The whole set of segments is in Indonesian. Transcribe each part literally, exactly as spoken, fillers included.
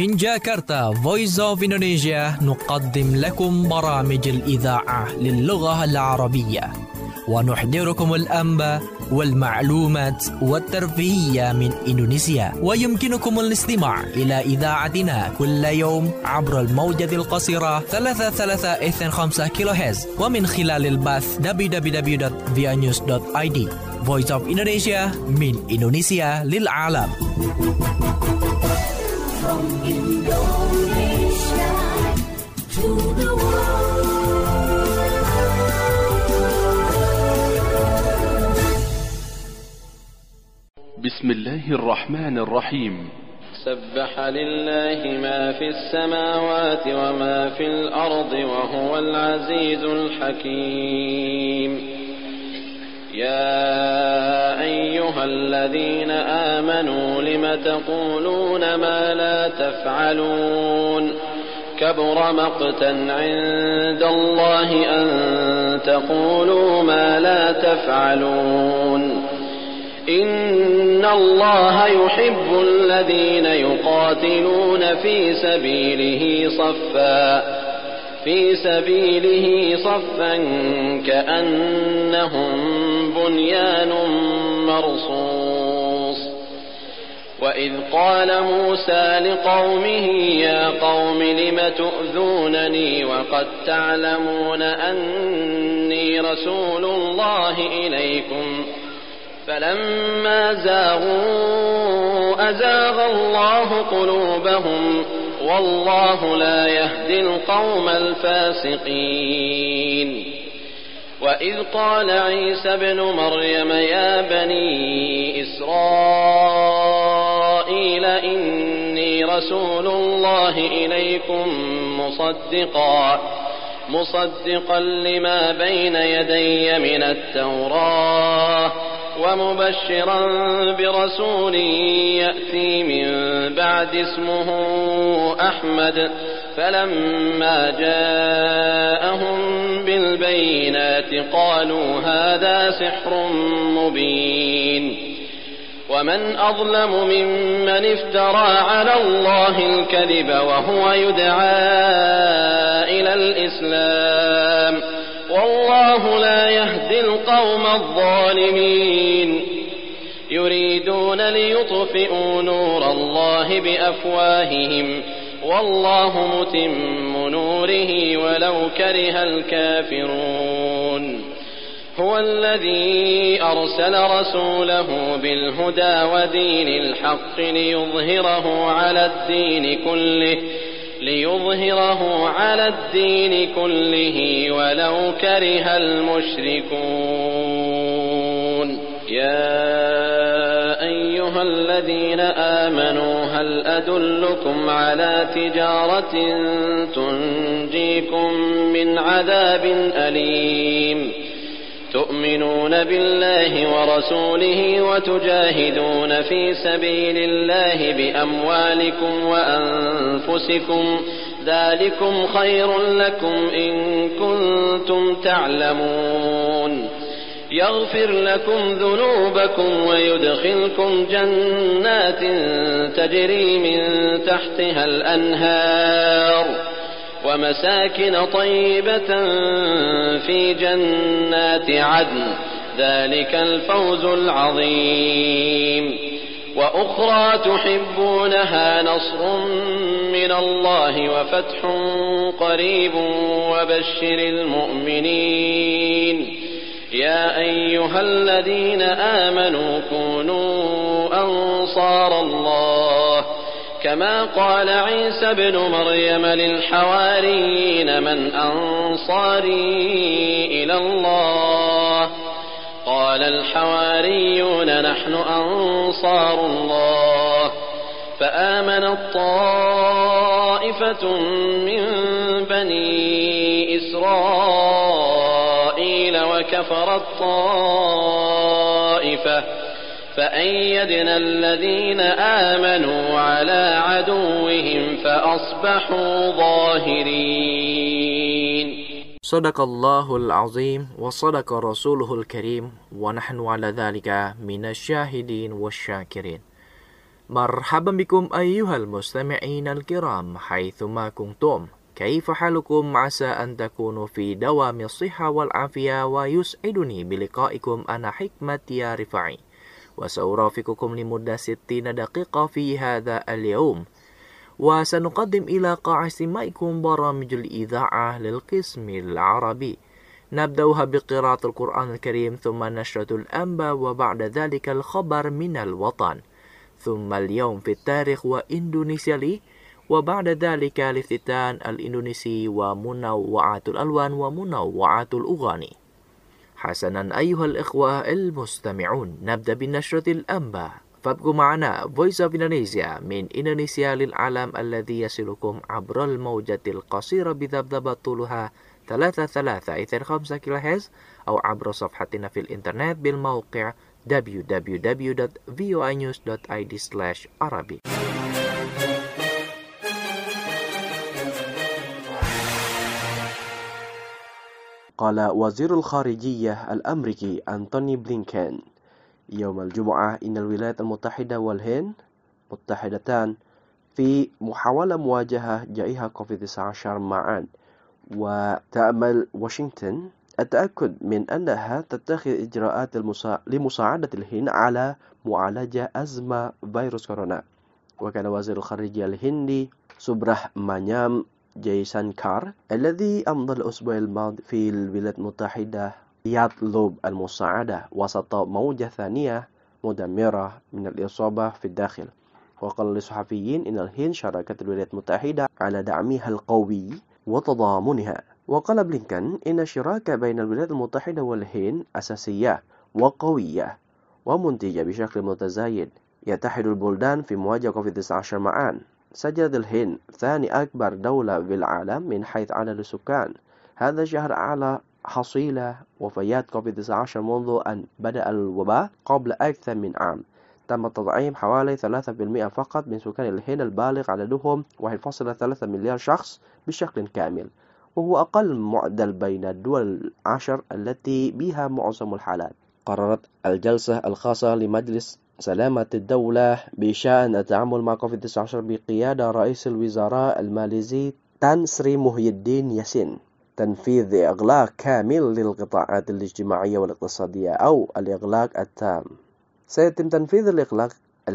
من جاكرتا Voice of Indonesia نقدم لكم برامج الإذاعة للغة العربية ونحضركم الأنباء والمعلومات والترفيهية من إندونيسيا. ويمكنكم الاستماع إلى إذاعتنا كل يوم عبر الموجة القصيرة ثلاثة ثلاثة اثنين خمسة كيلو هرتز ومن خلال البث دبليو دبليو دبليو دوت via news دوت i d. Voice of Indonesia من إندونيسيا للعالم. From Indonesia to the world. بسم الله الرحمن الرحيم. سبح لله ما في السماوات وما في الأرض وهو العزيز الحكيم. يا أيها الذين آمنوا لم تقولون ما لا تفعلون كبر مقتا عند الله أن تقولوا ما لا تفعلون إن الله يحب الذين يقاتلون في سبيله صفا في سبيله صفا كأنهم بنيان مرصوص. وإذ قال موسى لقومه يا قوم لم تؤذونني وقد تعلمون أني رسول الله إليكم فلما زاغوا أزاغ الله قلوبهم والله لا يهدي القوم الفاسقين. وإذ قال عيسى ابن مريم يا بني إسرائيل إني رسول الله إليكم مصدقا مصدقا لما بين يدي من التوراة ومبشرا برسول يأتي من بعد اسمه أحمد فلما جاءهم بالبينات قالوا هذا سحر مبين. ومن أظلم ممن افترى على الله الكذب وهو يدعى إلى الإسلام والله لا يهدي القوم الظالمين. يريدون ليطفئوا نور الله بأفواههم والله متم نوره ولو كره الكافرون. هو الذي أرسل رسوله بالهدى ودين الحق ليظهره على الدين كله ليظهره على الدين كله ولو كره المشركون. يا أيها الذين آمنوا هل أدلكم على تجارة تنجيكم من عذاب أليم تؤمنون بالله ورسوله وتجاهدون في سبيل الله بأموالكم وأنفسكم ذلكم خير لكم إن كنتم تعلمون. يغفر لكم ذنوبكم ويدخلكم جنات تجري من تحتها الأنهار ومساكن طيبة في جنات عدن ذلك الفوز العظيم. وأخرى تحبونها نصر من الله وفتح قريب وبشر المؤمنين. يا أيها الذين آمنوا كونوا أنصار الله كما قال عيسى ابن مريم للحواريين من أنصاري إلى الله قال الحواريون نحن أنصار الله. فآمنت طائفة من بني إسرائيل وكفرت طائفة فأيدنا الذين آمنوا على عدوهم فأصبحوا ظاهرين. Sadaqallahul azim wa sadaqa rasuluhul karim wa nahnu ala dhalika minasyahidin wasyakirin. مرحبا بكم أيها المستمعين الكرام حيثما كنتم. كيف حالكم؟ عسى أن تكونوا في دوام الصحة والعافية، ويسعدني بلقائكم. أنا حكمة يا رفاعي، وسأرافقكم لمدة ستين دقيقة في هذا اليوم، وسنقدم إلى قاع استماعكم برامج الإذاعة للقسم العربي. نبدأها بقراءة القرآن الكريم، ثم نشرة الأنباء، وبعد ذلك الخبر من الوطن، ثم اليوم في التاريخ وإندونيسيا لي، وبعد ذلك الافتتان الإندونيسي ومنوعات الألوان ومنوعات الأغاني. حسنا أيها الإخوة المستمعون، نبدأ بنشرة الأنباء، فابقوا معنا Voice of Indonesia من إندونيسيا للعالم، الذي يصلكم عبر الموجة القصيرة بذبذبة طولها ثلاثة ثلاثة إثر خمسة كيلو هرتز، أو عبر صفحتنا في الإنترنت بالموقع دبليو دبليو دبليو دوت فوي نيوز دوت آي دي سلاش عربي. قال وزير الخارجية الأمريكي أنتوني بلينكين يوم الجمعة إن الولايات المتحدة والهند متحدتان في محاولة مواجهة جائحة كوفيد تسعة عشر معا، وتأمل واشنطن التأكد من أنها تتخذ إجراءات المسا... لمساعدة الهند على معالجة أزمة فيروس كورونا. وكان وزير الخارجية الهندي سوبرامانيام جيسانكار الذي أمضى الأسبوع الماضي في الولايات المتحدة يطلب المساعدة وسط موجة ثانية مدمرة من الإصابة في الداخل. وقال للصحفيين إن الهند شاركت الولايات المتحدة على دعمها القوي وتضامنها. وقال بلينكين إن الشراكة بين الولايات المتحدة والهند أساسية وقوية ومنتجة بشكل متزايد. يتحد البلدان في مواجهة كوفيد تسعة عشر معا. سجلت الهند ثاني أكبر دولة في العالم من حيث عدد السكان هذا الشهر على حصيلة وفيات كوفيد تسعة عشر منذ أن بدأ الوباء قبل أكثر من عام. تم تطعيم حوالي ثلاثة بالمئة فقط من سكان الهند البالغ عددهم واحد فاصلة ثلاثة مليار شخص بشكل كامل، وهو أقل معدل بين الدول العشر التي بها معظم الحالات. قررت الجلسة الخاصة لمجلس سلامة الدولة بشأن التعامل مع كوفيد تسعة عشر بقيادة رئيس الوزراء الماليزي تان سري محي الدين ياسين تنفيذ إغلاق كامل للقطاعات الاجتماعية والاقتصادية أو الإغلاق التام. سيتم تنفيذ الإغلاق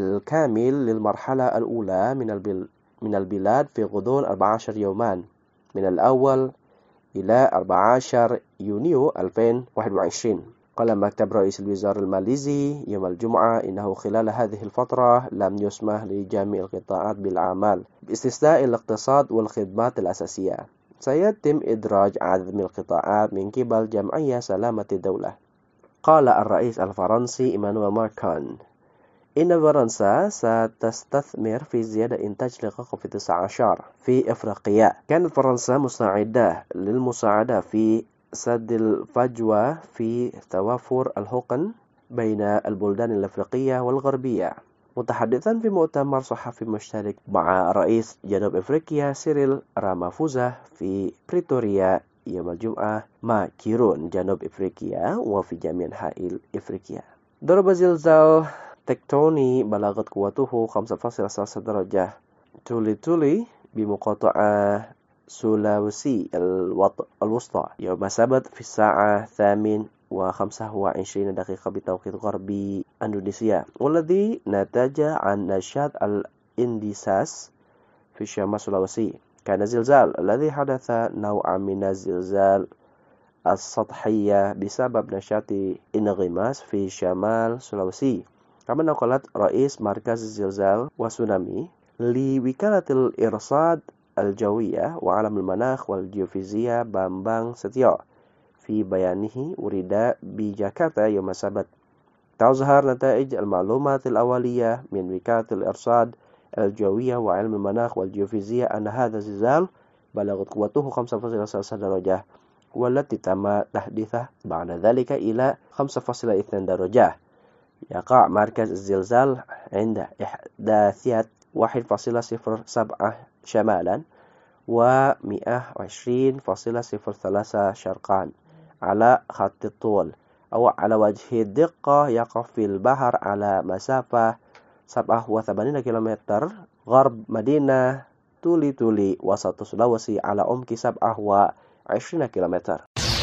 الكامل للمرحلة الأولى من البل... من البلاد في غضون أربعة عشر يوما من الأول إلى أربعة عشر يونيو ألفين وواحد وعشرين. قال مكتب رئيس الوزراء الماليزي يوم الجمعة إنه خلال هذه الفترة لم يسمح لجميع القطاعات بالأعمال باستثناء الاقتصاد والخدمات الأساسية. سيتم إدراج عدد من القطاعات من قبل جمعية سلامة الدولة. قال الرئيس الفرنسي إيمانويل ماكرون إن فرنسا ستستثمر في زيادة إنتاج لقاح كوفيد تسعة عشر في أفريقيا. كانت فرنسا مستعدة للمساعدة في سد الفجوة في توافر الحقن بين البلدان الأفريقية والغربية. متحدثا في مؤتمر صحفي مشترك مع رئيس جنوب أفريقيا سيريل رامافوزا في بريتوريا يوم الجمعة مع كيرون جنوب أفريقيا وفي جميع أنحاء أفريقيا. ضرب زلزال تكتوني بلغت قوته خمسة فاصلة ثلاثة درجة تولي تولي بمقاطعة سولاويسي الوسطى يوم السبت في الساعة الثامنة وخمسة وعشرين دقيقة بتوقيت غربي إندونيسيا، والذي نتج عن نشاط الاندساس في شمال سولاويسي. كان الزلزال الذي حدث نوعا من الزلزال السطحية بسبب نشاط انغماس في شمال سولاويسي. كما نقلت رئيس مركز الزلزال وسونامي لوكالة الإرصاد الجوية وعالم المناخ والجيوفيزياء بامبang ستيو في بيانه ورد بجاكرتا يوم السبت. تظهر نتائج المعلومات الأولية من وكالة الإرصاد الجوية وعلم المناخ والجيوفيزياء أن هذا الزلزال بلغت قوته خمسة فاصلة ثلاثة درجة، والتي تم تحديثه بعد ذلك إلى خمسة فاصلة اثنين درجة. يقع مركز الزلزال عند إحداثيات واحد فاصلة صفر سبعة شمالا ومئة وعشرين فاصلة صفر ثلاثة شرقا على خط الطول، أو على وجه الدقة يقع في البحر على مسافة sab'ah wa thamanina kilometer gharb Madinah tuli tuli wasat Sulawesi ala umki sab'ah wa ishrina kilometer.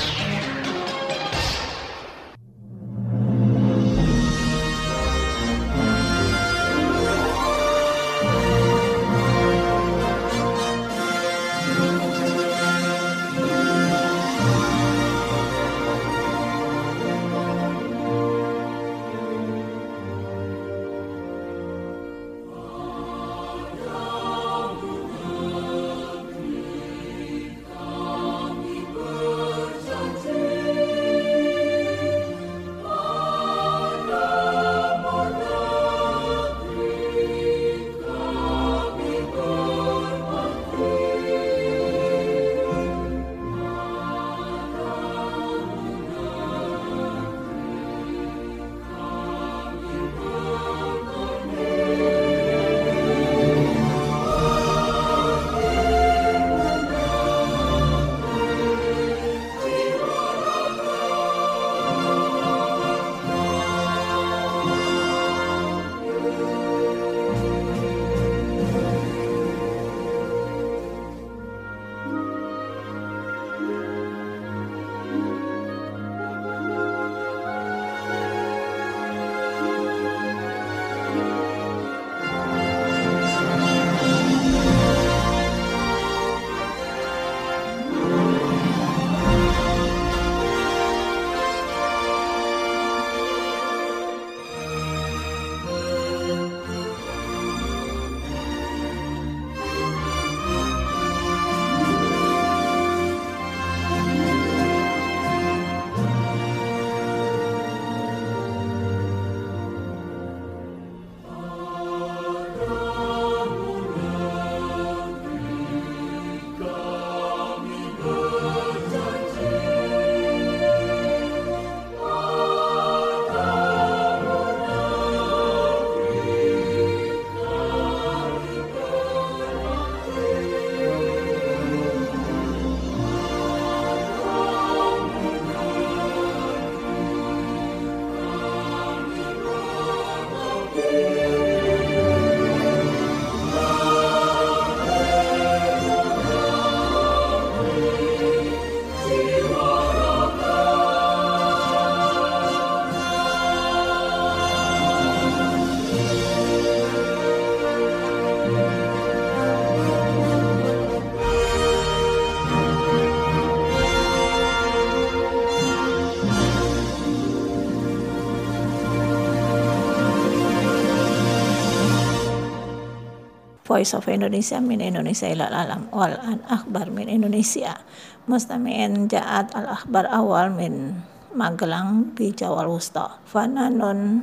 Voice of Indonesia min Indonesia ilal alam wal an akhbar min Indonesia mustami'in ja'at al akhbar awal min Magelang bi Jawal Wusta fananun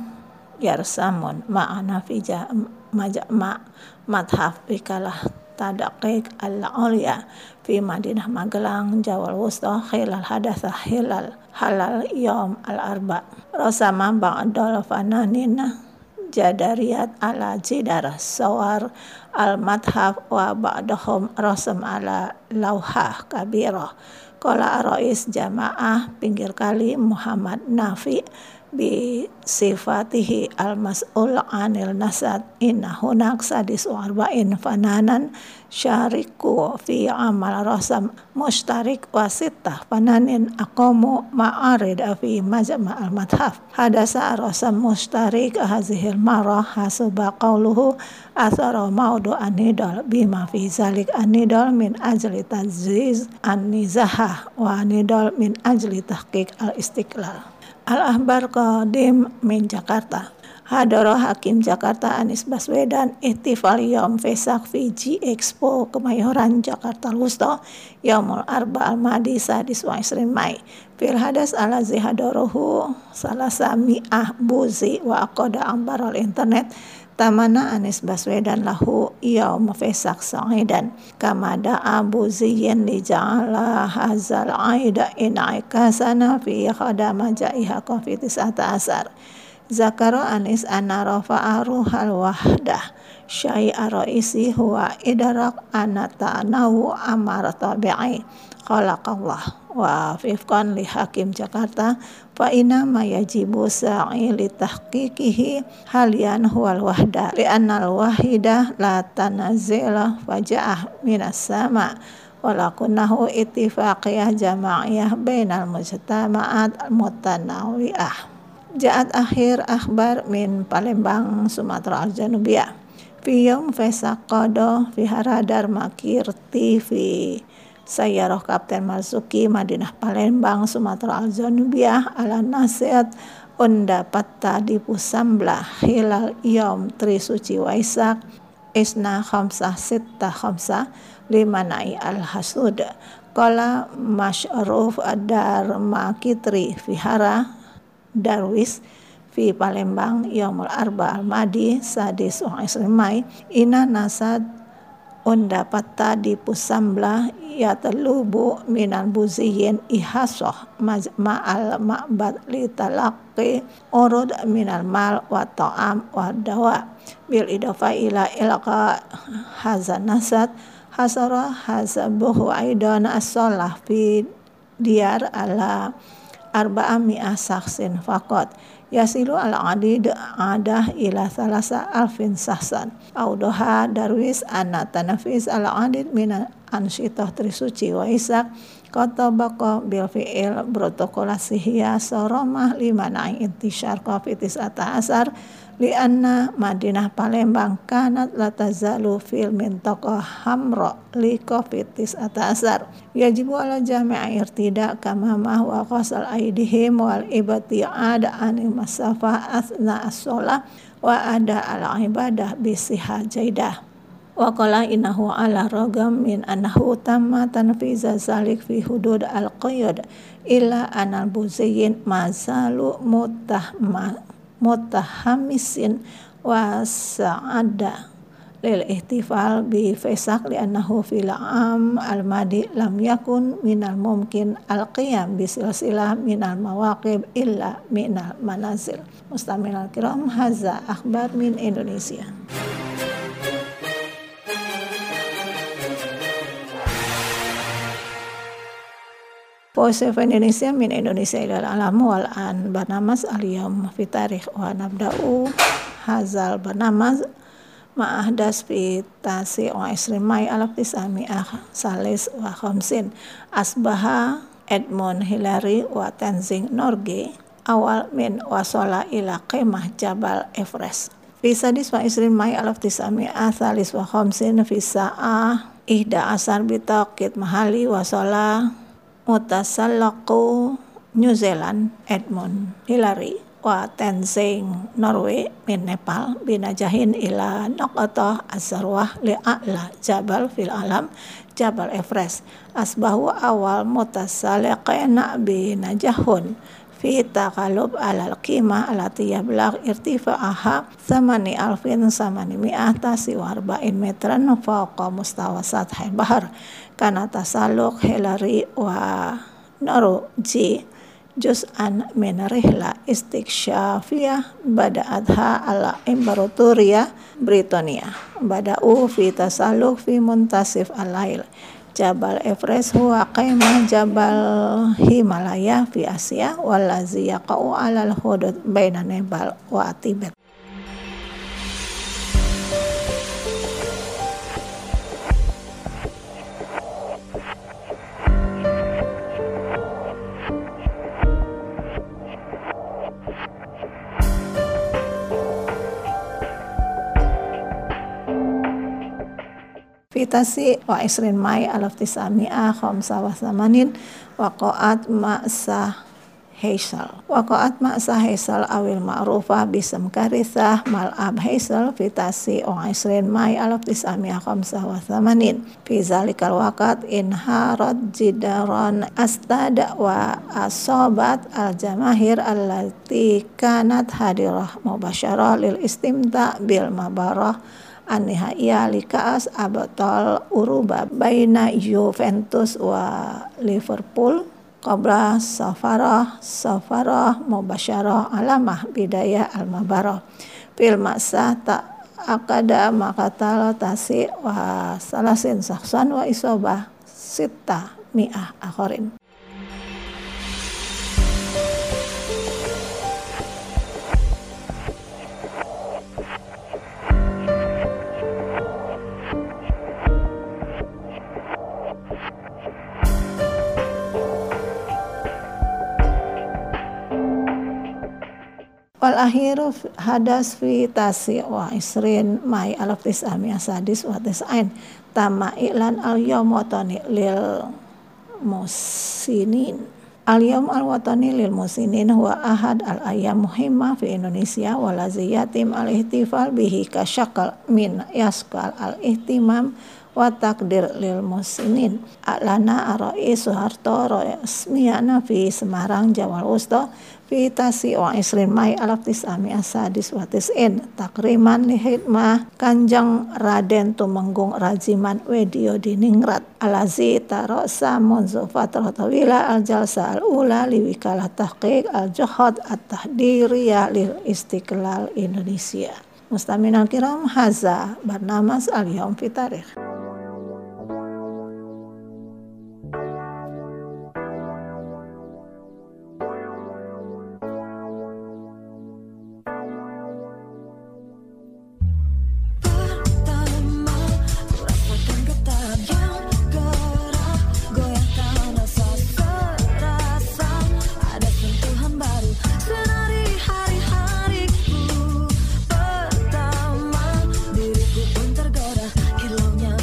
yarsamun ma'ana fi majma' madhaf bikalah tadaqiq al-ulya fi Madinah Magelang Jawal Wusta khilal hadatha hilal halal yom al-arba rasama ba'dal fananina jadariyat ala jidar sawar al-madhaf wa ba'dahum rasam ala lauhah kabirah qala rais jamaah pinggir kali Muhammad Nafi bi sifatihi al-mas'ul anil nasad inna hunak sadis wa arba'in fananan syariku fi amal rasam mushtarik wa sittah fananin aqamu ma'arid fi majma' al-madhaf hadasa rasam mushtarik hazihil marah hasuba qawluhu athara maudu anidal bima fi zalik anidal min ajli taziz an-nizahah wa anidal min ajli tahqiq al-istiqlal. Al-Ahbar Qadim min Jakarta. Hadara Hakim Jakarta Anies Baswedan ihtifal Yom Vesak Fiji Expo Kemayoran Jakarta Wusta Yaumul Arba Al-Madi Sadis wa Isrin Mai fil hadas alazi hadarohu salasa mi'ah buzi wa aqada ambaral internet tamana Anies Baswedan lahu Yaum Vesak Sa'idan kamada Abu Ziyin li ja'ala hazal aida in'ikasana fi khadama ja'iha covid sembilan belas Zakara Anis anna rafa'aru hal wahdah syai'a raisi huwa idrak anna ta'nahu amara tabi'i khalaqallah. Wa fifkan li Hakim Jakarta fa inna ma yajibu sa'i li tahqiqihi halian huwal wahda li annal wahida la tanazila faja'ah minas sama walakunnahu ittifaqiyah jama'iyah bainal mujtama'at mutanawwi'ah. Ja'at akhir akhbar min Palembang Sumatera Al-Janubiyah fi yaum Fesak Qado fi Haradar Makirti fi Sayyarah Kapten Marzuki Madinah Palembang Sumatera Al-Janubiyah ala nasihat undapat tadi pusamblah hilal yaum tri suci Waisak isna khamsah sitta khamsah limanai al-hasud qala Masyruf ad-dar makitri vihara darwis fi Palembang yaumul arba al-madi sadis wa isrimai ina nasad undapat tadi pusamblah ya telubu minal buziyin ihasoh ma'al ma'bad li talaqi urud minal mal wa ta'am wa dawa bil idafa ila ilqa hazan nasad hasara hasabuhu aidan as-salah fi diyar ala arba'a mi'ah saksin faqat yasilu al-adid adah ila salasa alfin sahsan audoha darwis anna tanafis al-adid min ansyitah trisuci wa isak kata bako bil fi'il protokolasihiya soromah limana intishar kofitis ata asar li anna Madinah Palembang kanat latazalu fil mintaqah hamra li kofitis ata asar yajibu ala jami'a irtida kama ma wa qasal aidihim wal ibti'ad anil masafah asna as-shalah wa ada al ibadah bisiha jaidah wa qala innahu ala ragam min annahu tamma tanfiza zalik fi hudud al-qayyad illa anal buziyin mazalu mutahma mutahamisin wa sa'ada lil ihtifal bi Fesak li annahu fil am al-madi lam yakun minal mumkin al-qiyam bi silsilah minal mawaqib illa minal manazil. Mustamil al-kiram, haza akhbar min Indonesia. Voice of Indonesia min Indonesia ilal alam wal an barnamas al-yawm fi tarikh wa nabda'u hazal barnamas ma'ahdas fi tasi wa isrimai alaf tisami'ah salis wa khamsin asbaha Edmund Hillary wa Tenzing Norgay awal min wasola ila qimah Jabal Everest fi sadis wa isrimai alaf tisami'ah salis wa khamsin fi sa'ah ihda asar bitaqid mahali wasola mutasallaqu New Zealand Edmund Hillary wa Tenzing Norway min Nepal binajahin ila naqatah azarwah li'a'la jabal fil alam Jabal Everest asbahu awal mutasallaqina binajahun fi taqalub alal qimah alati yablaq irtifa'aha samani alfin samani mi'ah tasi wa arba'in metran fawqa mustawa sathil bahar kana tasalluq Hillary wa Norway juz'an min rihla istiksyafiyah bada'atha ala Imperatoria Britania bada'u fi tasalluq fi muntasif al-lail Jabal Everest huwa qimah Jabal Himalaya fi Asia wallazi yaqa'u alal hudud baina Nepal wa Tibet. Fitasi wa isrin Mai alaf tisami'ah khamsa wa thamanin waqa'at ma'sah Heysel waqa'at ma'sah Heysel awil ma'rufah bisam karithah mal'ab Heysel fitasi wa isrin Mai alaf tisami'ah khamsa wa thamanin fi zalikal waqat inharat jidaran astada wa asobat al-jamahir allati kanat hadirah mubasyarah lil istimta' bil mabarah an-nihaiyah likaas abtal uruba baina Juventus wa Liverpool qabla safarah safarah mubasyarah alamah bidayah al-mabarah fil ma'sah ta akada makatal tasi wa salasin saksan wa isobah sita mi'ah akharin. Wal akhiru hadas fi tasi wa isrin mai alaf tis'amiyah sadis wa tis'ain tama iklan al yawm watani lil musinin. Al yawm al watani lil musinin huwa ahad al ayyam muhimmah fi Indonesia wa laziyatim al ihtifal bihi kasyakal min yaskal al ihtimam wa takdir lil musinin. Alana Arai Soeharto resmiyana fi Semarang Jawa Wusta fi tasi wa isrin mai alaf tis'amiyah sadis wa tis'in takriman li hikmah Kanjeng Raden Tumenggung Rajiman Wedio Diningrat alazi tarosa munzu fatrah tawila al jalsa al ula li wikalah tahqiq al johad at tahdiriyah lil istiqlal Indonesia. Mustami'in al-kiram, haza barnamas al-yawm fi tarikh. Kilaunya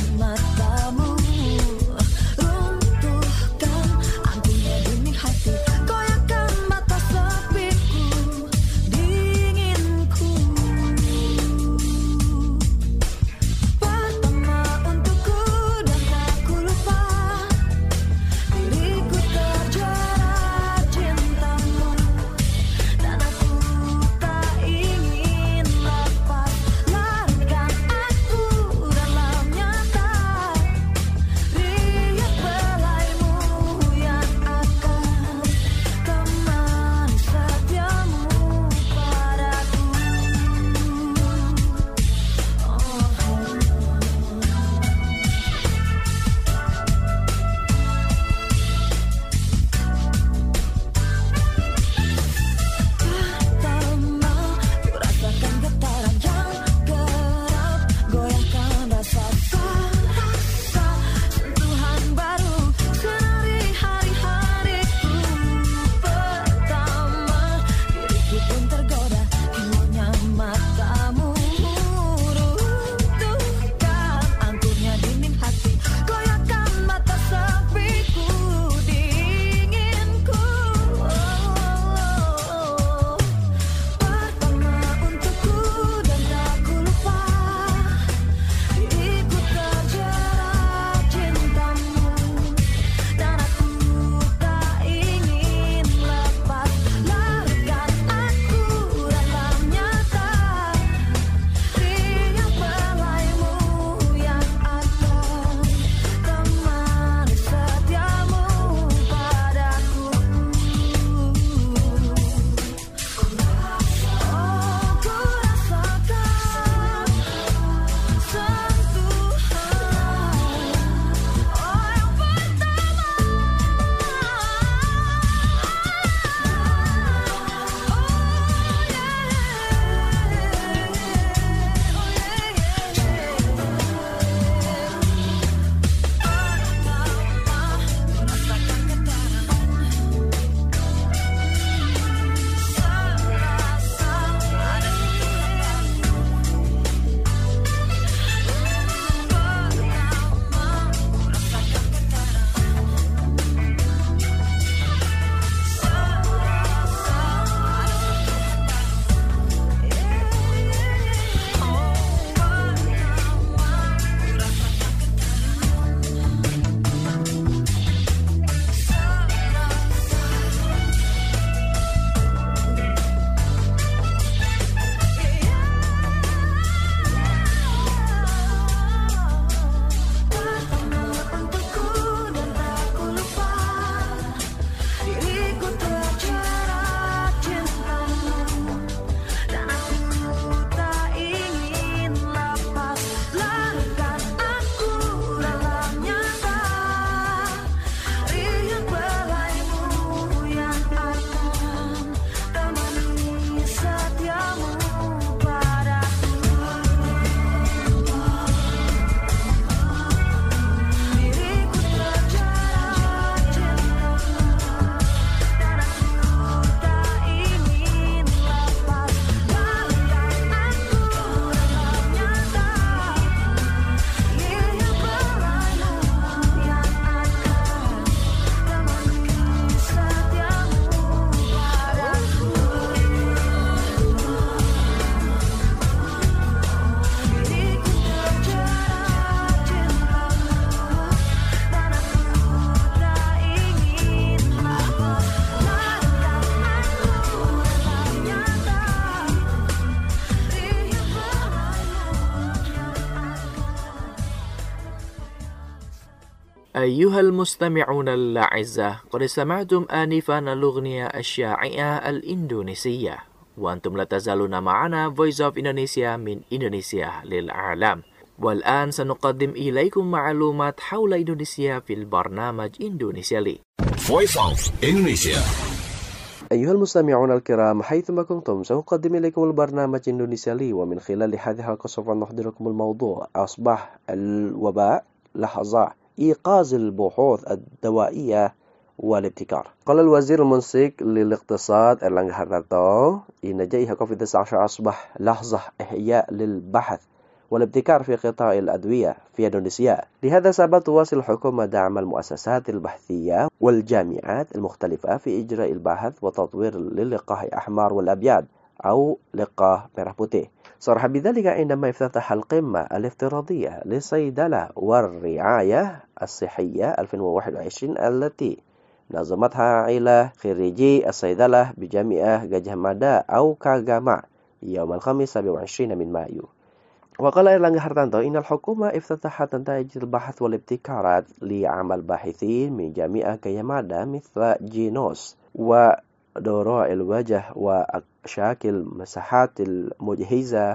أيها المستمعون الأعزاء، قد سمعتم آنفا الأغنية الشائعة الإندونيسية، وأنتم لا تزالون معنا Voice of Indonesia من إندونيسيا للعالم. والآن سنقدم إليكم معلومات حول إندونيسيا في البرنامج إندونيسيا لي. Voice of Indonesia. أيها المستمعون الكرام، حيثما كنتم سأقدم إليكم البرنامج إندونيسيا لي، ومن خلال هذه الحلقة سوف نحضركم الموضوع أصبح الوباء لحظة إيقاظ البحوث الدوائية والابتكار. قال الوزير المنسق للاقتصاد إرلانغا هارتارتو إن جائحة كوفيد تسعة عشر أصبح لحظة إحياء للبحث والابتكار في قطاع الأدوية في إندونيسيا. لهذا السبب تواصل الحكومة دعم المؤسسات البحثية والجامعات المختلفة في إجراء البحث وتطوير للقاح الأحمر والأبيض أو لقاح merah putih. صرح بذلك عندما افتتح القمة الافتراضية للصيدلة والرعاية الصحية ألفين وواحد وعشرين التي نظمتها عائلة خريجي الصيدلة بجامعة Gajah Mada أو كاغاما يوم الخميس السابع والعشرين من مايو. وقال إرلانغا هارتارتو إن الحكومة افتتحت نتائج البحث والابتكارات لعمل باحثين من جامعة Gajah Mada مثل جينوس ودورة الوجه وشكل مساحات المجهزة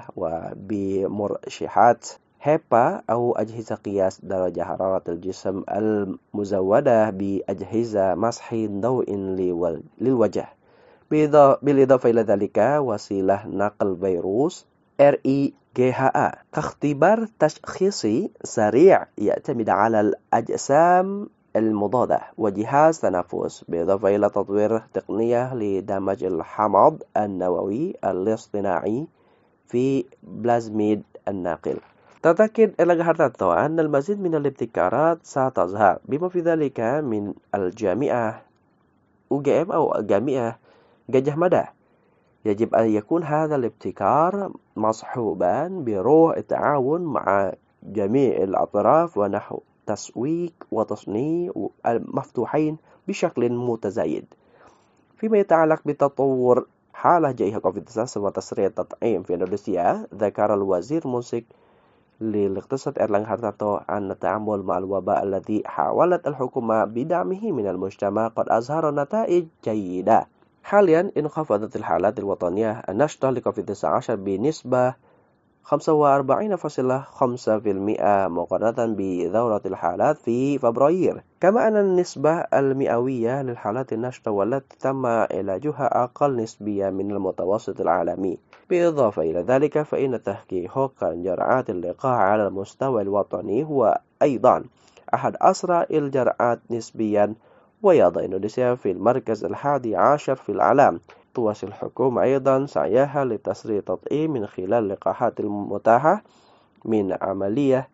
وبمرشحات هيبا أو أجهزة قياس درجة حرارة الجسم المزودة بأجهزة مسح ضوء للوجه، بالإضافة إلى ذلك وسيلة نقل فيروس إر إي جي إتش إيه كاختبار تشخيصي سريع يعتمد على الأجسام المضادة وجهاز تنفس، بالإضافة إلى تطوير تقنية لدمج الحمض النووي الاصطناعي في بلازميد الناقل. تتأكد إرلانغا هارتارتو أن المزيد من الابتكارات ستظهر بما في ذلك من الجامعة أو جي إم أو جامعة Gajah Mada. يجب أن يكون هذا الابتكار مصحوبا بروح التعاون مع جميع الأطراف ونحو تسويق وتصنيع المفتوحين بشكل متزايد. فيما يتعلق بتطور حالة جائحة كوفيد تسعة عشر وتسريع التطعيم في إندونيسيا، ذكر الوزير المنسق للاقتصاد إرلانغا هارتارتو أن التعامل مع الوباء الذي حاولت الحكومة بدعمه من المجتمع قد أظهر نتائج جيدة. حاليا انخفضت الحالات الوطنية النشطة لكوفيد تسعة عشر بنسبة خمسة وأربعين فاصلة خمسة بالمئة مقارنة بدورة الحالات في فبراير، كما أن النسبة المئوية للحالات النشطة والتي تم علاجها أقل نسبيا من المتوسط العالمي. بالإضافة إلى ذلك فإن تحقيق جرعات اللقاح على المستوى الوطني هو أيضا أحد أسرع الجرعات نسبيا، ويضع إندونيسيا في المركز الحادي عشر في العالم. تواصل الحكومة أيضا سعيها لتسريع التطعيم من خلال اللقاحات المتاحة من عملية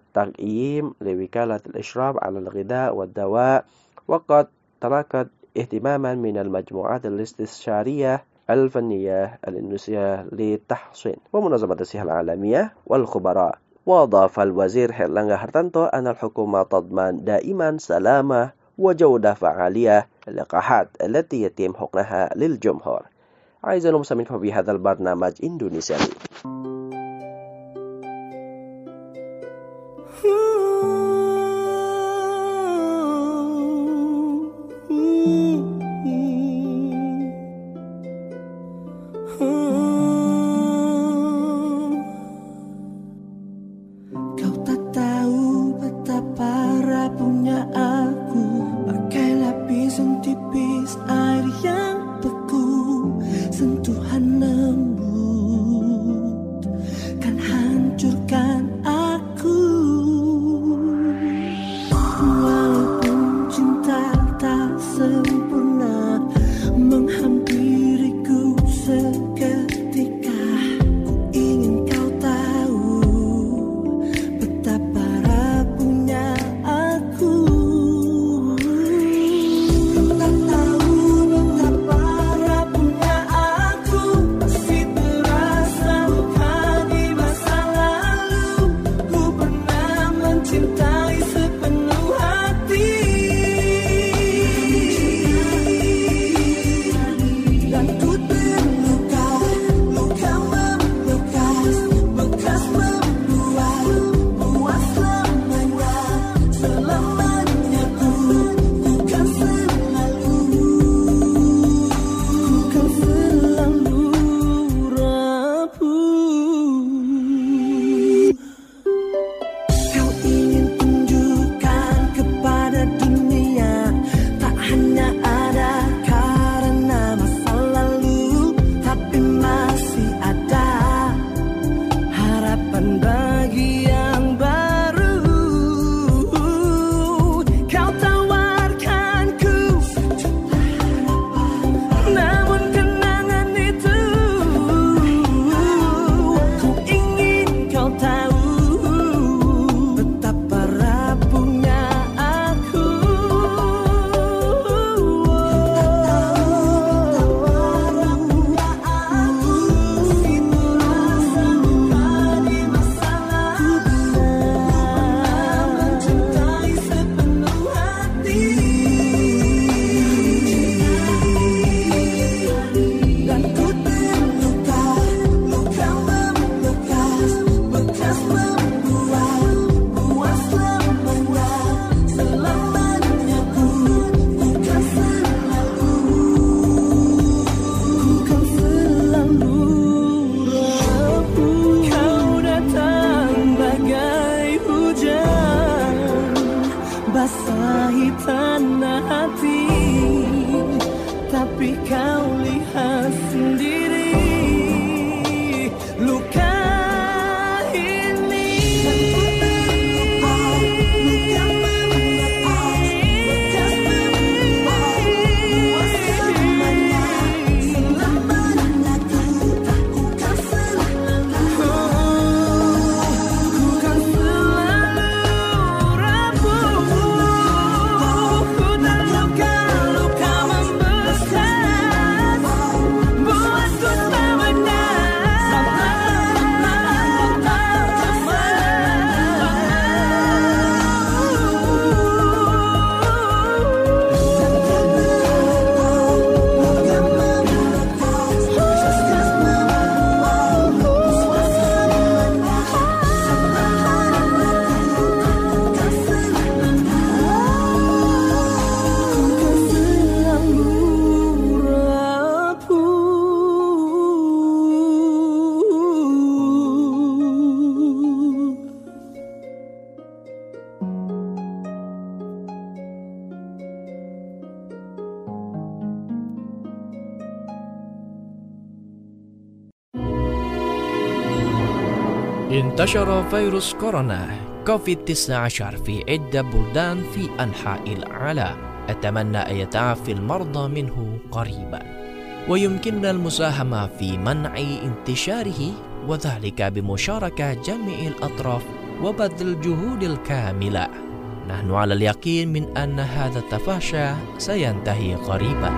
التقييم لوكالة الإشراف على الغذاء والدواء، وقد تلقت اهتماما من المجموعات الاستشارية الفنية الإندونيسية للتحصين ومنظمة الصحة العالمية والخبراء. وأضاف الوزير إرلانغا هارتارتو أن الحكومة تضمن دائما سلامة وجودة فعالية اللقاحات التي يتم حقنها للجمهور. أعزائي المستمعين، في هذا البرنامج إندونيسيا لي. Aku sendiri. Luka انتشر فيروس كورونا كوفيد تسعة عشر في عدة بلدان في أنحاء العالم. أتمنى أن يتعافى المرضى منه قريبا، ويمكننا المساهمة في منع انتشاره، وذلك بمشاركة جميع الأطراف وبذل الجهود الكاملة. نحن على اليقين من أن هذا التفاشي سينتهي قريبا.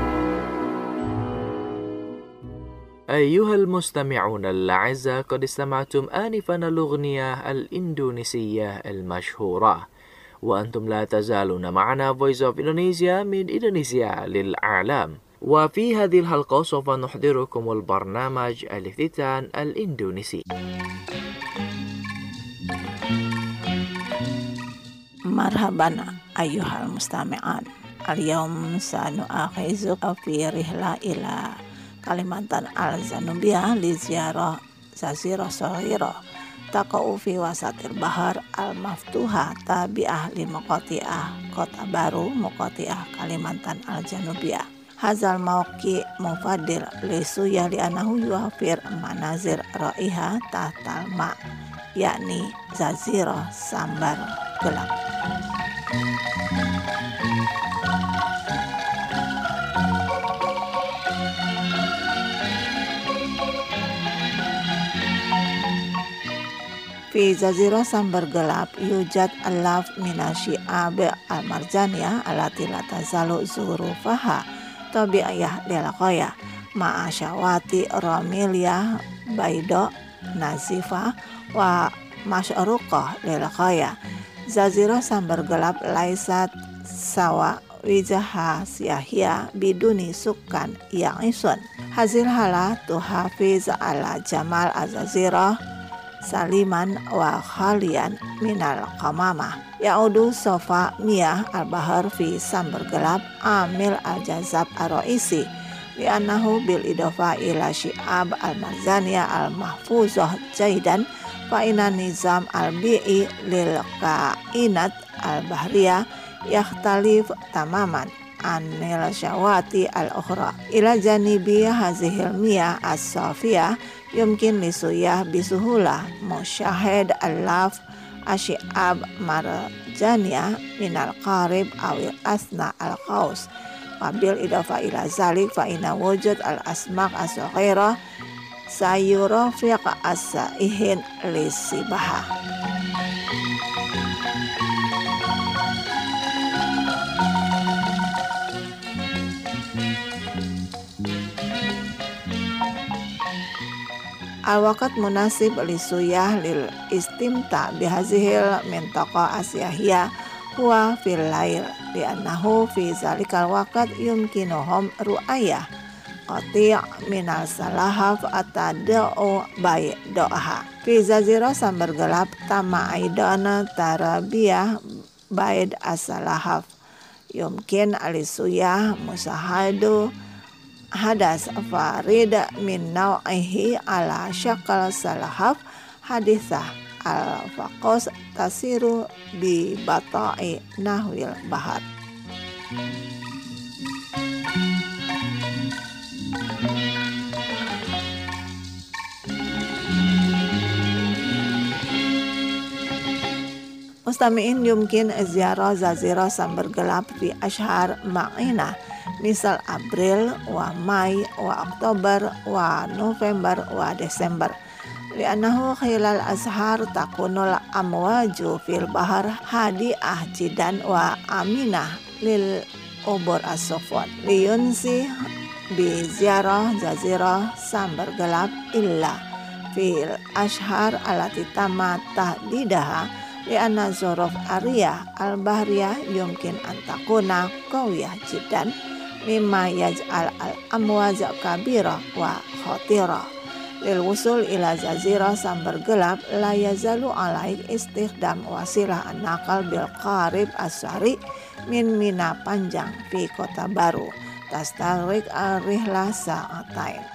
أيها المستمعون الأعزاء، قد استمعتم آنفا الأغنية الإندونيسية المشهورة، وأنتم لا تزالون معنا Voice of Indonesia من إندونيسيا للعالم. وفي هذه الحلقة سوف نحضركم البرنامج الافتتان الإندونيسي. مرحبا أيها المستمعون، اليوم سنؤخذك في رحلة إلى Kalimantan Al-Janubiyah liziarah jazirah صغيرة تقع في وسط البحر المفتوحة تابعة لمقاطعة Kota Baru مقاطعة Kalimantan Al-Janubiyah. هذا الموقع مفضل للسياح لأنه يوفر مناظر رائعة تحت الماء، yakni jazirah sambar gelap. في جزيرة سامبر gelap يوجد آلاف من الشعاب المرجانية التي لا تزال ظروفها طبيعية للغاية، مع شواطئ رملية بيضاء نظيفة ومشروقة للغاية. جزيرة سامبر gelap ليست سوى وجهة سياحية بدون سكان يعيشون. هذه الحالة تحافظ على جمال الجزيرة سليما وخاليا من القمامة. يعود صفاء مياه البحر في سامبر gelap عامل الجذب الرئيسي، لأنه بالإضافة إلى شعاب المرجانية المحفوظة جيدا، فإن النظام البيئي للكائنات البحرية يختلف تماما عن الشواطئ الأخرى. إلى جانب هذه المياه الصافية يمكن للسياح بسهولة مشاهدة آلاف الشعاب مرجانية من القارب أو أثناء الغوص. وبالإضافة إلى ذلك فإن وجود الأسماك الصغيرة سيرافق السائحين للسباحة. الوقت مناسب للسياح للاستمتاع بهذه المنطقة السياحية هو في الليل، لأنه في ذلك الوقت يمكنهم رؤية قطيع من السلاحف التضوء بيضاءها. في جزيرة سامبر gelap تم أيضا تربية بيض السلاحف. يمكن للسياح مشاهدة حدث فريد من نوعه على شكل سلاحف حديثة الفقوس تسير ببطء نحو البحر. Mustami'in yumkin ziarah Jazirah Sambar Gelap fi ashhar ma'inah, misal April wa Mai wa Oktober wa November wa Desember. Li'annahu khilal azhar takunul amwaju fil bahar hadi'ah jidan wa aminah lil ubur as-sufwan. Liyunsi bi ziarah Jazirah Sambar Gelap illa fil ashhar alati tamat tahdidaha li'anna zorof ariyah al-bahriyah yumkin antakuna qawiyah jidan mimma yaj'al al-amwaja kabira wa khotira. Lil wusul ila Jazirah Sambar Gelap la yazalu alaik istikhdam wasilah an-naqal bil qarib as-sari min Mina Panjang fi Kota Baru tastarik ar-rihlah sa'atain.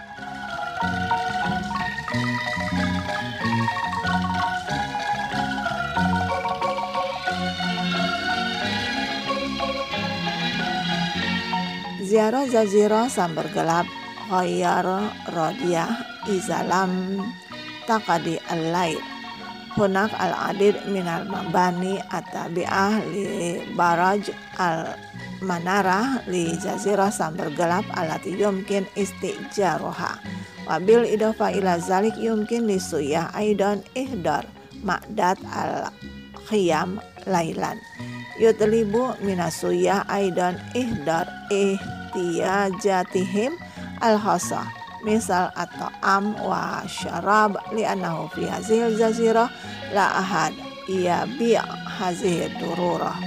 Ziarah Jazirah Sambar Gelap Khayar Rodiyah Izalam Taqadi Al-Lail. Hunak al-adid minal mabani at-tabi'ah li baraj al-manarah li Jazirah Sambar Gelap alati yumkin istijaroha. Wabil idofa ila zalik yumkin li suyah aidan ihdar ma'dat al-khiyam lailan. Yutlibu minasuyah aidan ihdar ihtiyajatihim al-khasah, misal at-ta'am wa syarab li'annahu fi hazil jazirah la ahad iya bi' hazil dururah.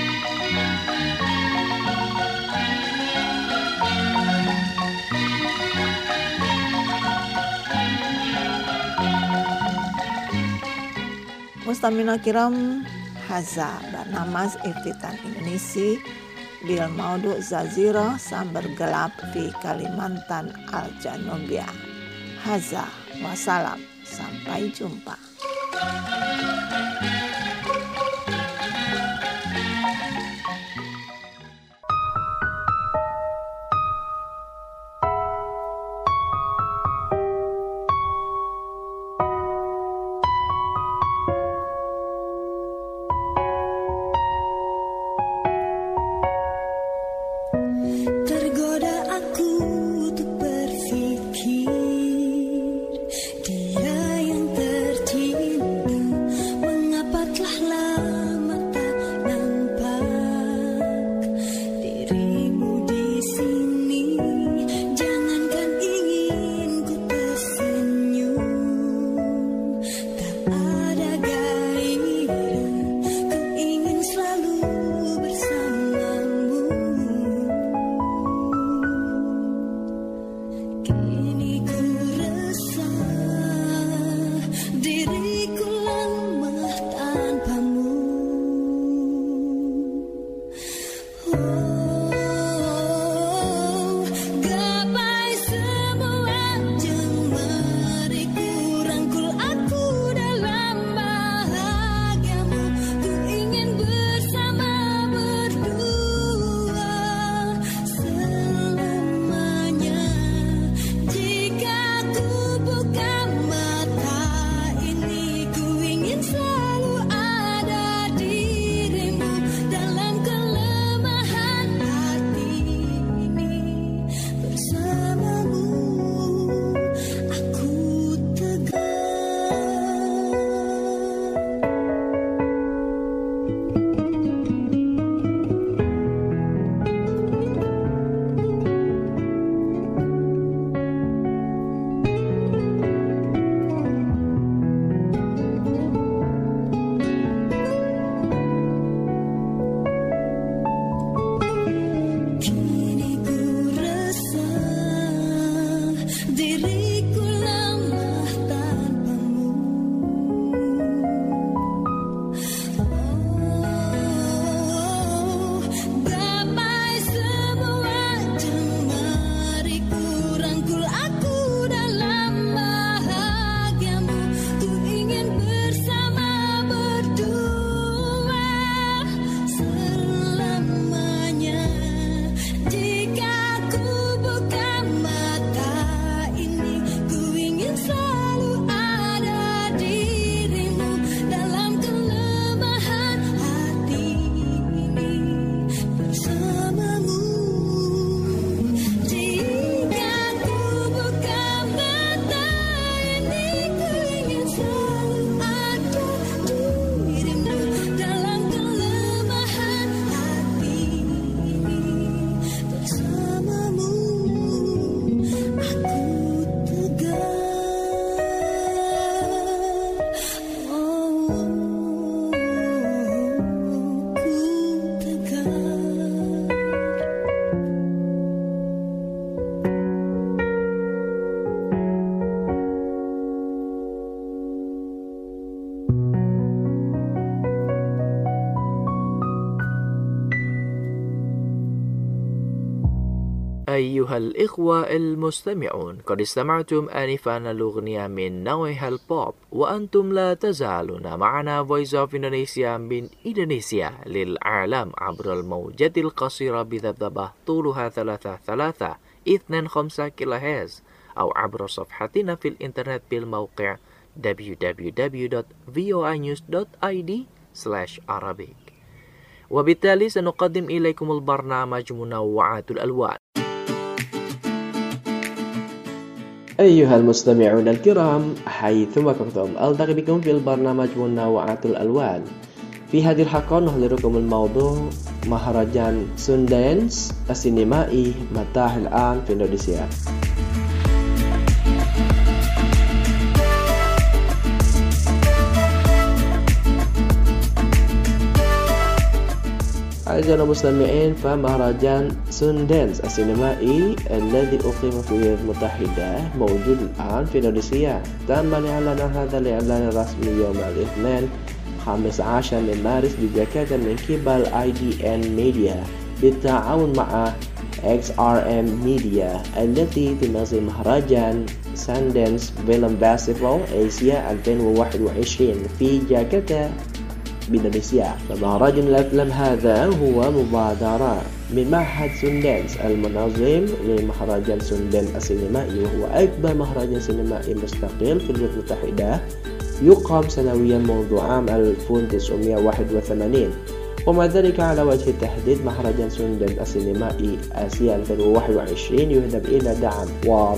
Mustamina kiram Haza Barnamas Iftitan Indonesia bil maudu Jazirah Sambar Gelap fi Kalimantan Al-Janubiyah. Haza wassalam, sampai jumpa. Dia yang tercinta, mengapa أيها الإخوة المستمعون، قد استمعتم آنفا الأغنية من نوعها البوب، وأنتم لا تزالون معنا Voice of Indonesia من إندونيسيا للعالم عبر الموجات القصيرة بذبذبة طولها ثلاثة ثلاثة اثنان خمسة كيلو هرتز، أو عبر صفحتنا في الإنترنت بالموقع دبليو دبليو دبليو دوت فوي نيوز دوت آي دي سلاش عربيك. وبالتالي سنقدم إليكم البرنامج منوعات الألوان. أيها المستمعون الكرام، حيثما كنتم ألتقي بكم في البرنامج منوعات الألوان. في هذه الحلقة نحضركم الموضوع مهرجان سوندانس السينمائي متاح الآن في إندونيسيا. أعزائنا المستمعين، فمهرجان سوندانس السينمائي الذي أقيم في الولايات المتحدة موجود الآن في إندونيسيا. تم إعلان هذا الإعلان الرسمي يوم الاثنين خامس عشر من مارس بجاكرتا من قبل آي دي إن ميديا بالتعاون مع إكس آر إم ميديا التي تنظم مهرجان ساندانس فيلم فيستيفال آسيا ألفين وواحد وعشرين في جاكرتا بإندونيسيا. فمهرجان الأفلام هذا هو مبادرة من معهد سوندانس المنظم لمهرجان سوندانس السينمائي، وهو أكبر مهرجان سينمائي مستقل في الولايات المتحدة يقام سنويا منذ عام ألف وتسعمائة وواحد وثمانين. ومع ذلك على وجه التحديد مهرجان سوندانس السينمائي آسيا ألفين وواحد وعشرين يهدف إلى دعم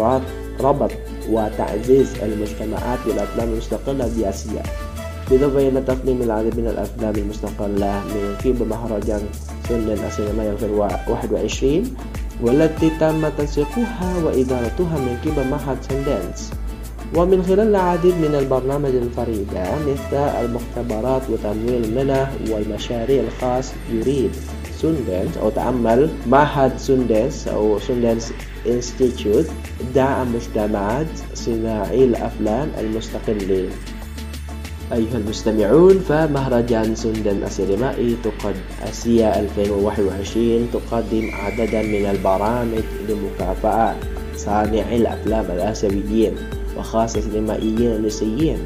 وربط وتعزيز المجتمعات بالأفلام المستقلة بآسيا، بالإضافة إلى تقديم العديد من الأفلام المستقلة من قبل مهرجان سوندانس السينمائي ألفين وواحد وعشرين، والتي تم تنسيقها وإدارتها من قبل معهد سوندانس، ومن خلال العديد من البرامج الفريدة مثل المختبرات وتمويل المنح والمشاريع الخاص. يريد سوندانس أو تعمل معهد سوندانس أو سوندانس انستيتيوت دعم مجتمعات صناعي الأفلام المستقلين. أيها المستمعون، فمهرجان سوندانس السينمائي تقد آسيا ألفين وواحد وعشرين تقدم عددا من البرامج لمكافأة صانعي الأفلام الآسيويين وخاصة السينمائيين الروسيين.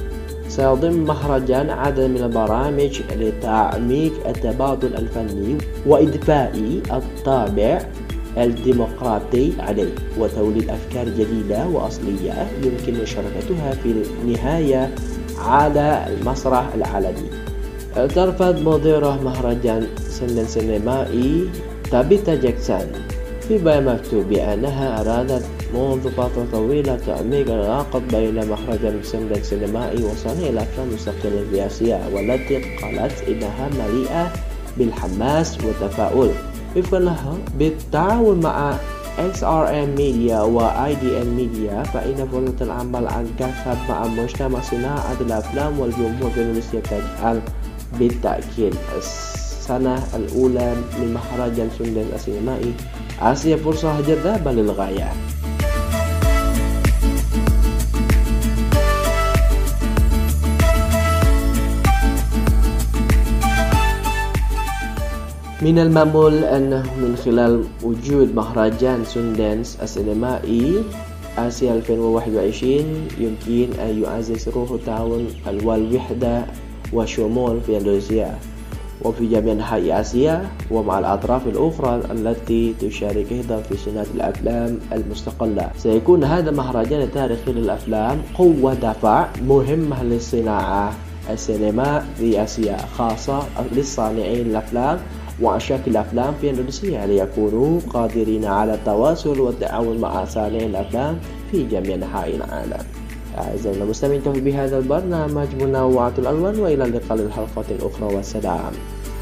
سيضم مهرجان عدد من البرامج لتعميق التبادل الفني وإضفاء الطابع الديمقراطي عليه وتوليد أفكار جديدة وأصلية يمكن مشاركتها في النهاية على المسرح العالمي. ترفض مديرة مهرجان سوندانس السينمائي تابيتا جاكسون في بيان مكتوب بأنها أرادت منذ فترة طويلة تعميق العلاقة بين مهرجان سوندانس السينمائي وصانعي الأفلام المستقلين في آسيا، والتي قالت إنها مليئة بالحماس والتفاؤل. وفقا لها بالتعاون مع إكس آر إم ميديا و آي دي إن ميديا، فإن فرصة العمل عن كثب مع مجتمع صناعة الأفلام والجمهور في إندونيسيا تجعل بالتأكيد السنة الأولى من مهرجان سوندانس السينمائي آسيا فرصة جذابة للغاية. من المأمول أنه من خلال وجود مهرجان سوندانس السينمائي آسيا ألفين وواحد وعشرين يمكن أن يعزز روح التعاون والوحدة والشمول في إندونيسيا وفي جميع أنحاء آسيا ومع الأطراف الأخرى التي تشارك أيضا في صناعة الأفلام المستقلة. سيكون هذا مهرجان تاريخي للأفلام قوة دفع مهمة للصناعة السينما في آسيا، خاصة للصانعين الأفلام وعشاق الأفلام في إندونيسيا ليكونوا قادرين على التواصل والتعاون مع صانعي الأفلام في جميع أنحاء العالم. أعزائنا المستمعين، كفى بهذا البرنامج منوعات الألوان، وإلى اللقاء للحلقات الأخرى والسلام.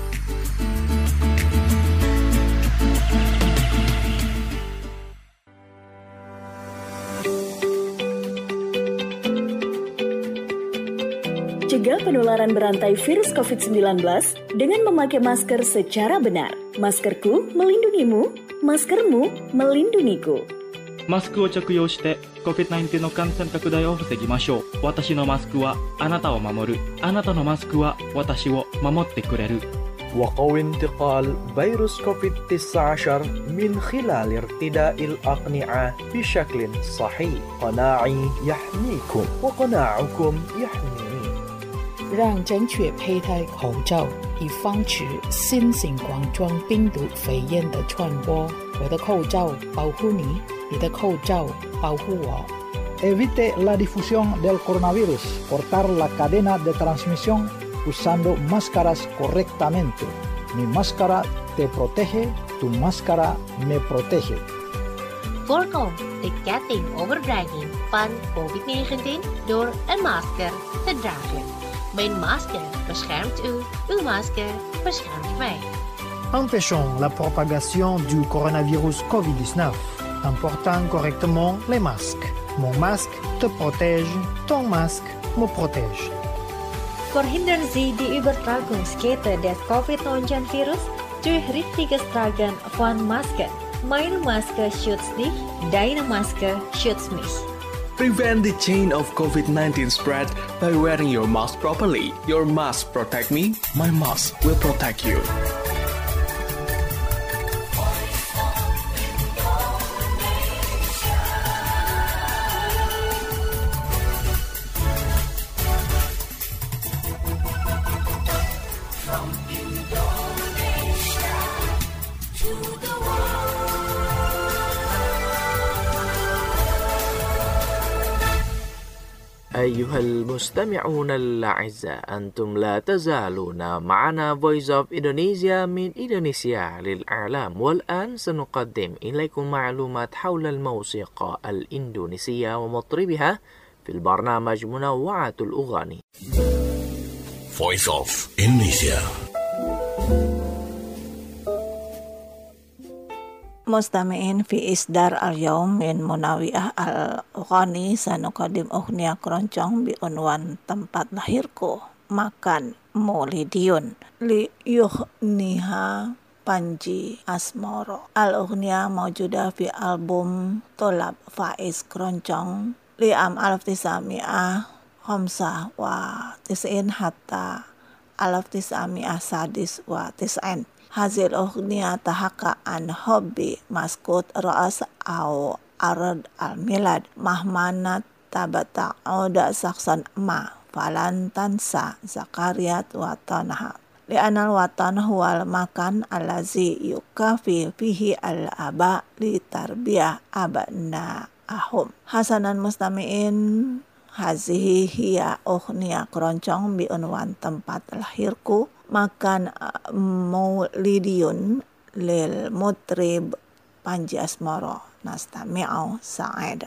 Cegah penularan berantai virus covid sembilan belas dengan memakai masker secara benar. Maskerku melindungimu, maskermu melindungiku. マスクを着用して コビッドナインティーン の感染拡大を防ぎましょう。私のマスクはあなたを守る。あなたのマスクは私を守ってくれる。 وقوي انتقال فيروس كوفيد تسعة عشر من خلال ارتداء الأقنعة بشكل صحيح. قناعي يحميكم وقناعكم يحميني. 让正确佩戴口罩，以防止新型冠状病毒肺炎的传播。我的口罩保护你，你的口罩保护我。 Evite la difusión del coronavirus. Cortar la cadena de transmisión usando máscaras correctamente. Mi máscara te protege, tu máscara me protege. Voorkom de ketting overdraging van covid negentien door een masker te dragen. Mijn masker beschermt u, uw masker beschermt mij. Empêchons la propagation du coronavirus covid dix-neuf en portant correctement les masques. Mon masque te protège, ton masque me protège. Verhindern Sie die Übertragungskette des covid neunzehn Virus durch richtiges Tragen von Masken. Meine Maske schützt dich, deine Maske schützt mich. Prevent the chain of covid nineteen spread by wearing your mask properly. Your mask protect me, my mask will protect you. أيها المستمعون الأعزاء، أنتم لا تزالون معنا Voice of Indonesia من إندونيسيا للإعلام. والآن سنقدم إليكم معلومات حول الموسيقى الإندونيسية ومطربها في البرنامج منوعة الأغاني. Voice of Indonesia. مستمعين في إصدار اليوم من منوعة الأغاني سنقدم أغنية keroncong بعنوان tempat lahirku, makan Maulidion ليغنيها Panji Asmoro. الأغنية موجودة في ألبوم طلب فائز keroncong لعام ألف وتسعمائة وخمسة وتسعين حتى ألف وتسعمائة وستة وتسعين. هذه الأغنية تحكى عن حب مسكوت رأس أو عرض الميلاد. مهما تبتعد شخصا ما فلن تنسى ذكريات وطنها، لأن الوطن هو المكان الذي يكافي فيه الآباء لتربية أبنائهم. حسنا مستمعين، هذه هي أغنية keroncong بعنوان tempat lahirku makan Maulidion للمطرب Panji Asmoro. نستمع سعادة.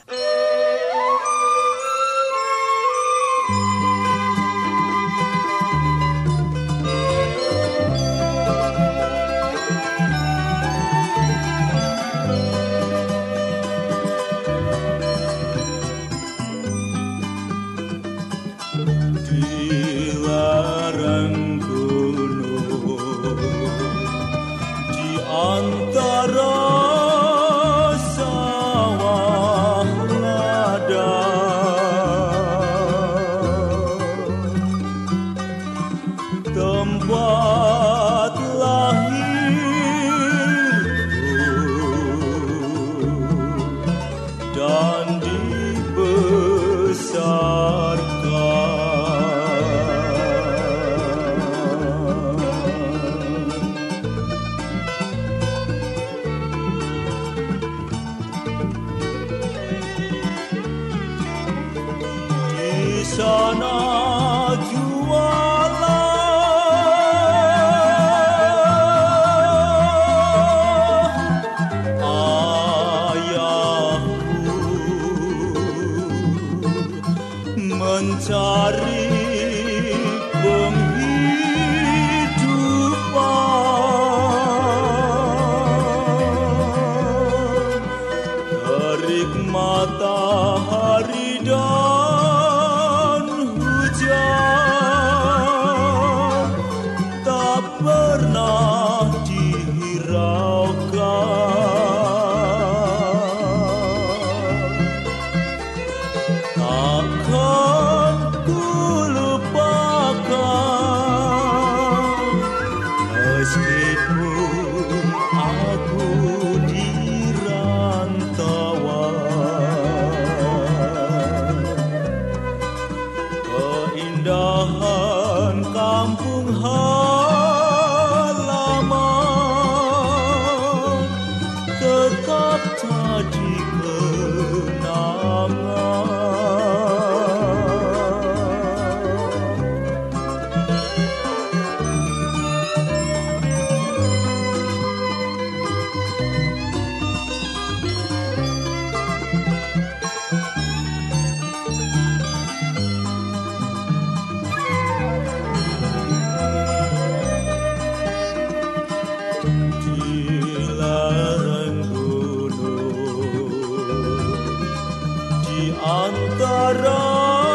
antara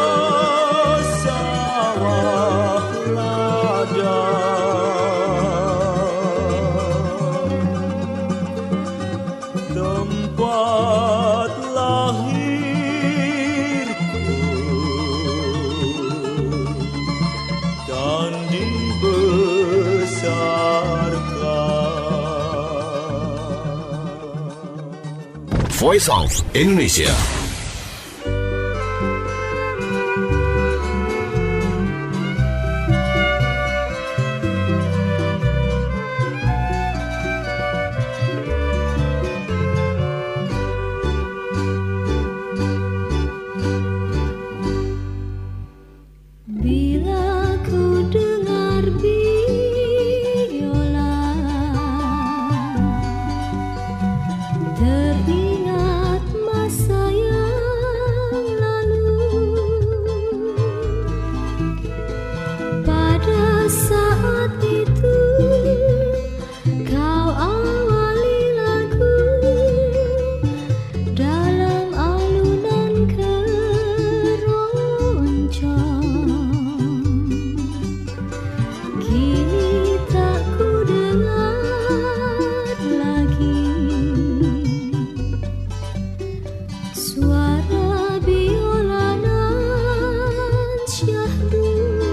sawah ladang, tempat lahirku dan dibesarkan. Voice of Indonesia. Bila ku dengar biola, teringat masa yang lalu. Pada saat itu kau awali lagu dalam alunan keroncong. Kini tak ku dengar lagi suara biola nan syahdu.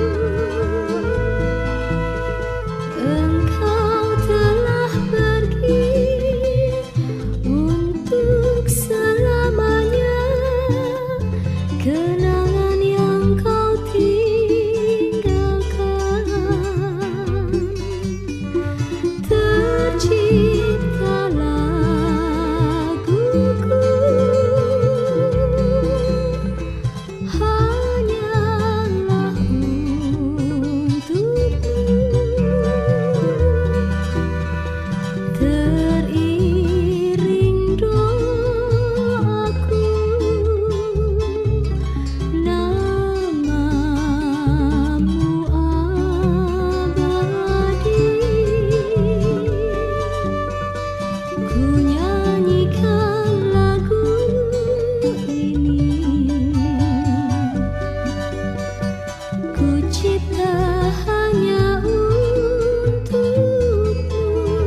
Engkau telah pergi untuk selamanya. Kenangan yang kau tinggalkan tercipta laguku hanyalah untukmu. Teriring doaku, namamu abadi. Ku nyanyikan lagu ini, ku cipta hanya untukmu,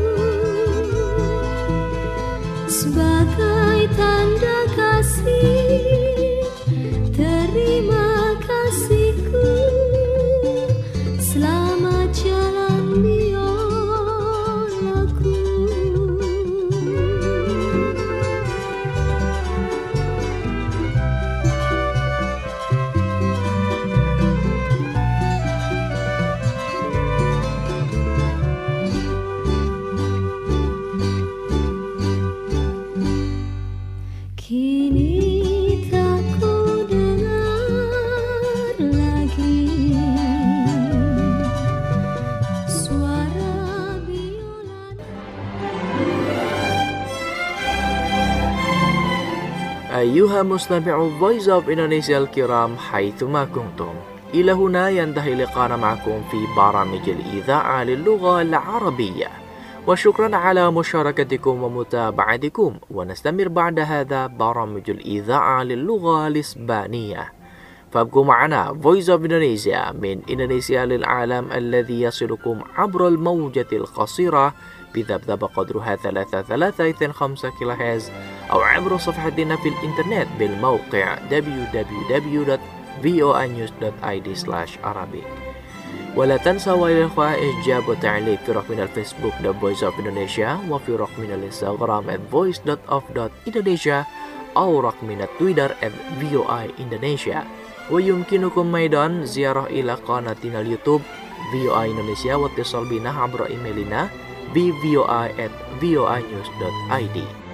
sebagai tanda kasih. Terima kasihku, selamat jalan biolaku. Kini tak ku dengar lagi suara biola. أيها مستمعو Voice of Indonesia الكرام حيثما كنتم، إلى هنا ينتهي لقاءنا معكم في برامج الإذاعة للغة العربية، وشكرا على مشاركتكم ومتابعتكم. ونستمر بعد هذا برامج الإذاعة للغة الإسبانية، فابقوا معنا Voice of Indonesia من إندونيسيا للعالم الذي يصلكم عبر الموجة القصيرة بذبذب قدرها ثلاثة ثلاثة اثنين خمسة كيلو هرتز، أو عبر صفحتنا في الإنترنت بالموقع دبليو دبليو دبليو دوت في او اي نيوز دوت اي دي سلاش عربي. ولا تنسوا يا الإخوة إعجاب وتعليق في رقمنا الفيسبوك The Voice of Indonesia، وفي رقمنا الإنستغرام at voice dot of dot indonesia، أو رقمنا تويتر at في او اي Indonesia. ويمكنكم أيضا زيارة إلى قناتنا اليوتيوب في او اي Indonesia، واتصال بنا عبر إيميلنا في او اي at في او اي نيوز دوت اي دي.